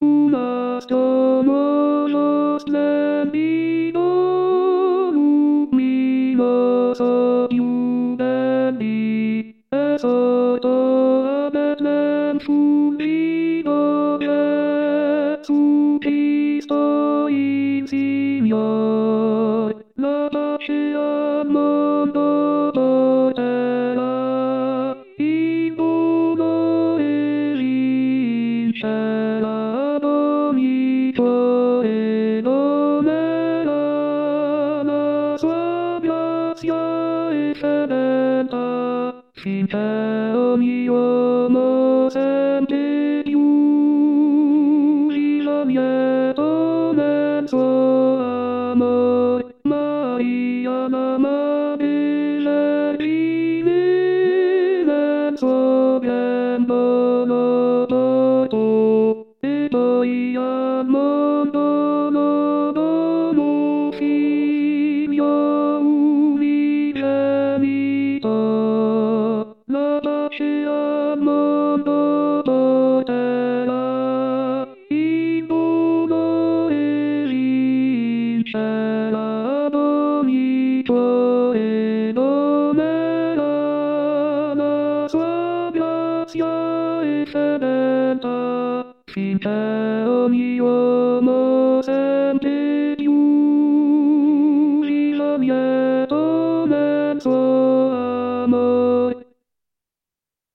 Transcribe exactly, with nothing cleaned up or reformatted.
U nas to morzo splendidum, lumimos odiudendi, es oto Betlem fundido, Jesucristo insignor, la pace al mondo porterà, in uno e in cielo ogni cuore donerà la sua grazia eccellenta, finché ogni uomo sente più il lieto nel suo amor. Maria la madre peregrine nel suo grembo lo portò, e poi al mondo lo donò figlio unigenito. La pace al mondo porterà, in uno e in cielo ogni cuore donerà la sua grazia eccellenta, finché ogni uomo sente